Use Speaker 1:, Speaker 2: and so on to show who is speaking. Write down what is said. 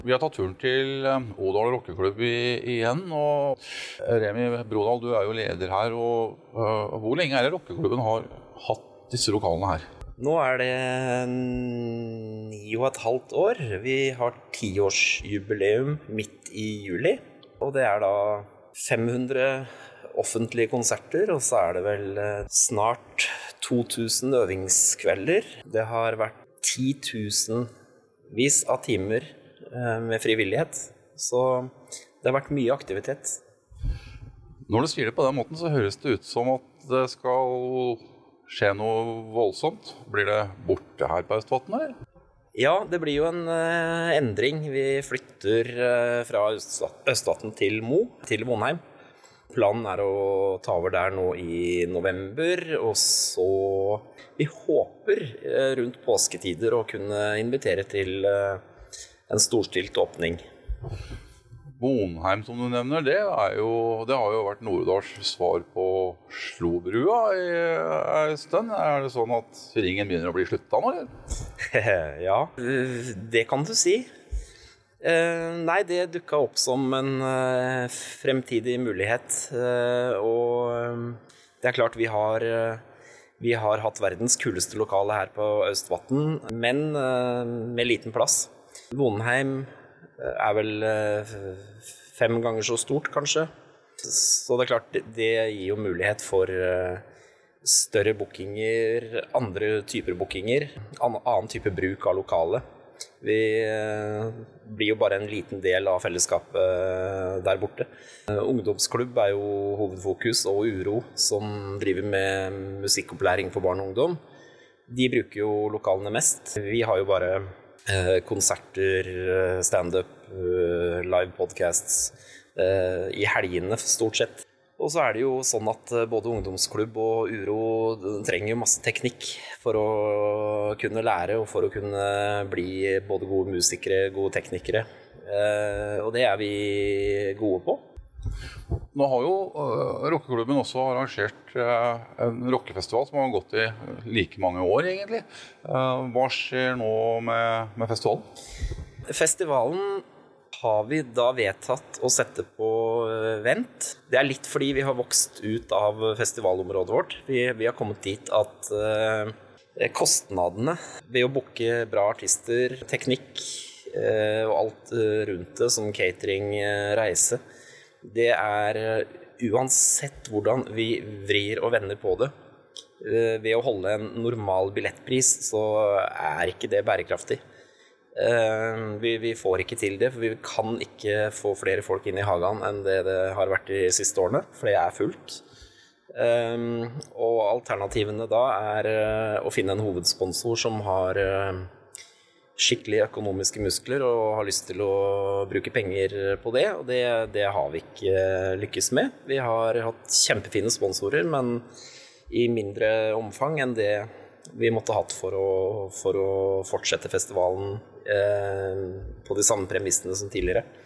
Speaker 1: Vi har tatt turen til Odal Rockeklubb igjen, og Remi Brodal, du er jo leder her, og hvor lenge er det rockeklubben har hatt disse lokalene her?
Speaker 2: Nå er det 9,5 år. Vi har 10-årsjubileum midt i juli, og det er da 500 offentlige konserter, og så er det vel snart 2000 øvingskvelder. Det har vært 10 000 vis av timer med frivillighet, så det har vært mye aktivitet.
Speaker 1: Når du sier det på den måten, så høres det ut som at det skal skje noe voldsomt. Blir det borte her på Østvatn, eller?
Speaker 2: Ja, det blir jo en endring. Vi flytter fra Østvatn til Mo, til Vonheim. Planen er å ta over der nå i november, og så vi håper rundt påsketider å kunne invitere til en storstilt åpning.
Speaker 1: Vonheim, som du nevner, det har jo vært Nord-Odals svar på Slobrua i en stund. Er det sånn at ringen begynner å bli slutta nå, eller?
Speaker 2: Ja, det kan du si. Nei, det dukket opp som en fremtidig mulighet, og det er klart vi har hatt verdens kuleste lokale her på Østvatn, men med liten plass. Vonheim er vel 5 ganger så stort, kanskje. Så det er klart, det gir jo mulighet for større bookinger, andre typer bookinger, annen type bruk av lokale. Vi blir jo bare en liten del av fellesskapet der borte. Ungdomsklubb er jo hovedfokus, og Uro, som driver med musikkopplæring for barn og ungdom. De bruker jo lokalene mest. Vi har jo bare konserter, stand-up, live podcasts i helgene stort sett. Og så er det jo sånn at både ungdomsklubb og Uro trenger masse teknikk for å kunne lære og for å kunne bli både gode musikere, gode teknikere. Og det er vi gode på.
Speaker 1: Nå har jo rockeklubben også arrangert en rockefestival som har gått i like mange år egentlig. Hva skjer nå med festivalen? Festivalen
Speaker 2: har vi da vedtatt å sette på vent. Det er litt fordi vi har vokst ut av festivalområdet vårt. Vi har kommet dit at kostnadene ved å booke bra artister, teknikk og alt rundt det, som catering, reise, det er uansett hvordan vi vrir og vender på det. Ved å holde en normal billettpris så er ikke det bærekraftig. Vi får ikke til det, for vi kan ikke få flere folk inn i Hagan enn det har vært de siste årene, for det er fullt. Og alternativene da er å finne en hovedsponsor som har skikkelig økonomiske muskler og har lyst til å bruke penger på det, og det har vi ikke lykkes med. Vi har hatt kjempefine sponsorer, men i mindre omfang enn det vi måtte hatt for å fortsette festivalen på de samme premissene som tidligere.